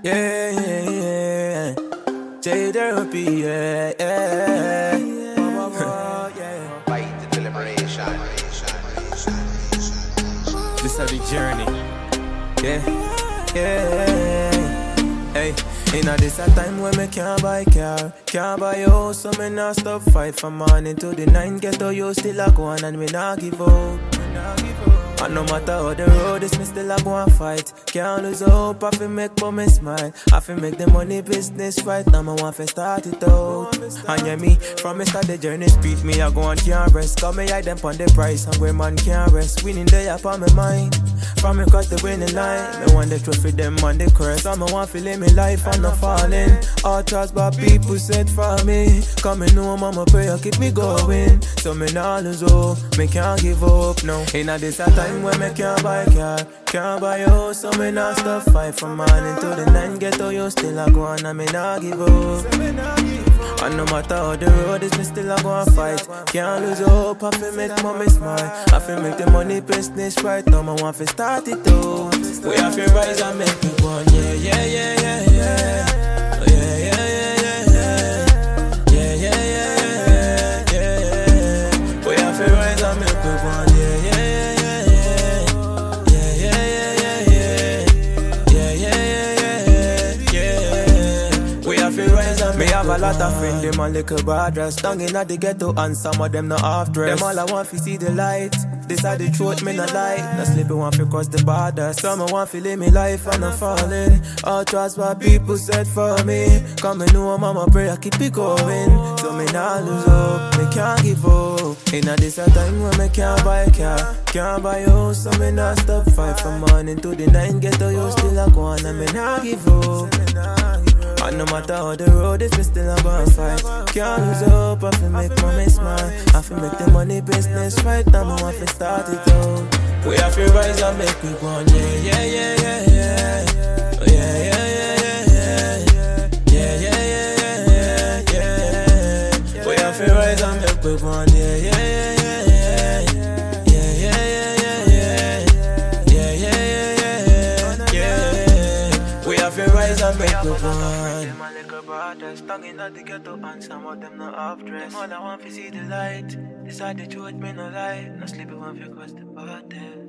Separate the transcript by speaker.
Speaker 1: Yeah, yeah, yeah. J-Therapy, yeah, yeah. Yeah.
Speaker 2: Fight the liberation.
Speaker 1: This is the journey. Yeah, yeah. Hey, in a this a time when me can't buy car, can't buy house, so me not stop fight from morning to the night. Get to you still a go on and me not give up. And no matter how the road is, me still a go and fight. Can't lose hope, I feel make for me smile. I feel make the money business right. Now I want to start it out. And yeah, me, from me start the journey speed, me I go and can't rest. Cause me hide them on the price, and where man can't rest. Winning day upon my mind. From me cut the winning line. Me want the trophy, them on the crest. So me want to live me life, I'm not falling. All trust but people said for me. Coming home, I'ma pray, keep me going. So me not lose hope, me can't give up, no. In a this a time when me can't buy car, can't buy house, so me not stop fight from morning to the night. Get to you still a go on and me not give up. And no matter how the road is, me still a go and fight. Can't lose hope, I feel make mommy smile. I feel make the money business right. Now I want to start it out. We have to rise and make me one, yeah, yeah, yeah, yeah, yeah. Oh, yeah, yeah, yeah, yeah, yeah. Yeah, yeah, yeah, yeah, yeah. We have to rise and make me one, yeah, yeah, yeah, yeah. Yeah, yeah, yeah, yeah, yeah. Yeah, yeah, yeah, yeah. We have to rise and me have a lot of friends, them a little bad dress. Down in the ghetto and some of them not half dress. Them all I want to see the light. This are the truth, me not lie. No sleeping want to cross the border. Some want to live me life and I'm falling. All trust what people said for me. Coming home, I'ma pray, I keep it going. So me not lose hope, me can't give up. In a this a time when me can't buy car, can't buy house, so me not stop fight from morning to the night. Get to you still a go on and me not give up. And no matter how the road is, me still a go and fight. Can't lose hope, I feel make mommy smile. I feel make the money business right. Now I want to start it out. We have to rise and make me one, yeah, yeah, yeah, yeah, yeah. Oh, yeah, yeah, yeah, yeah, yeah. Yeah, yeah, yeah, yeah, yeah, yeah. We have to rise and make me one, yeah, yeah, yeah, yeah, yeah. Yeah, yeah, yeah, yeah, yeah. Yeah, yeah, yeah, yeah, yeah. We have to rise and make me one. Them a little brothers, tongue in the ghetto and some of them not half dressed. All I want to see the light. This are the truth, me no lie. No sleep, want to cross the border.